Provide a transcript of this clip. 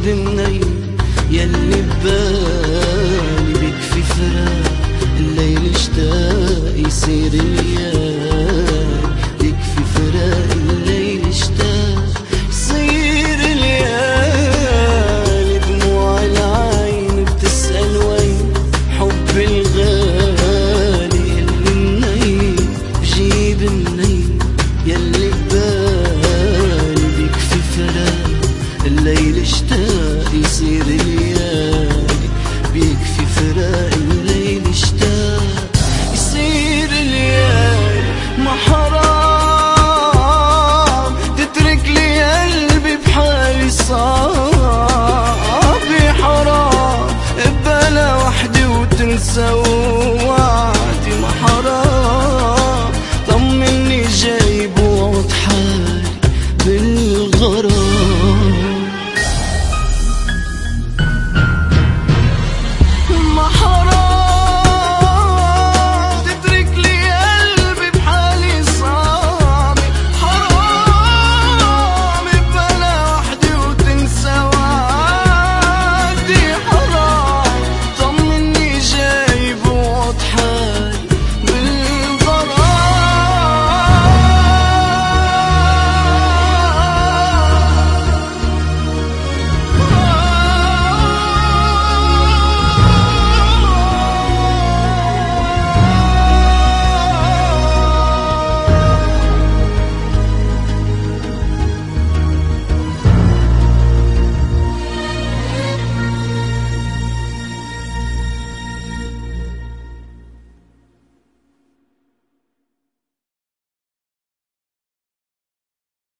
منين يلي ببالي بيكفي فراق الليل اشتاق يصير الليالي بيكفي فراق الليل اشتاق يصير الليالي دموع العين بتسأل وين حب الغالي اللي منين بجيب منين يلي ببالي بيكفي فراق الليل اشتاق يصير الليالي بيكفي فراق الليل اشتاق يصير الليالي ما حرام تترك لي قلبي بحالي صعب حرام ببلا وحدي وتنسى